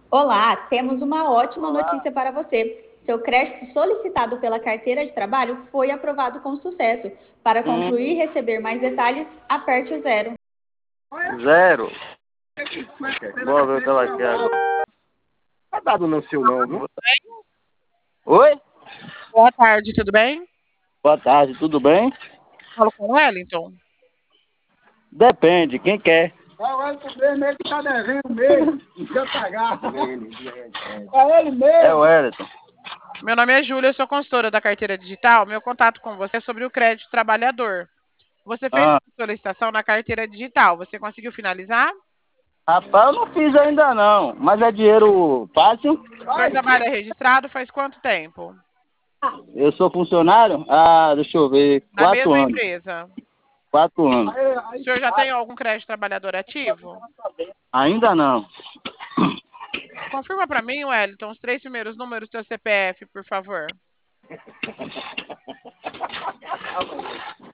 Olá, temos uma ótima notícia para você. Seu crédito solicitado pela carteira de trabalho foi aprovado com sucesso. Para concluir e receber mais detalhes, aperte o zero. Zero. Vou ver o que ela quer agora. Tá dado no seu não, viu? Oi? Boa tarde, tudo bem? Boa tarde, tudo bem? Falo com o Wellington. Depende, quem quer? É o Elton mesmo, ele que tá devendo mesmo. Não precisa pagar. É ele mesmo. É o Wellington. Meu nome é Júlia, eu sou consultora da carteira digital. Meu contato com você é sobre o crédito trabalhador. Você fez Ah, uma solicitação na carteira digital. Você conseguiu finalizar? rapaz, eu não fiz ainda não, mas é dinheiro fácil. O senhor trabalha registrado faz quanto tempo? Eu sou funcionário? Ah, deixa eu ver, Na 4 mesma anos. empresa. 4 anos. O senhor já tem algum crédito trabalhador ativo? Ainda não. Confirma para mim, Wellington, os 3 primeiros números do seu CPF, por favor.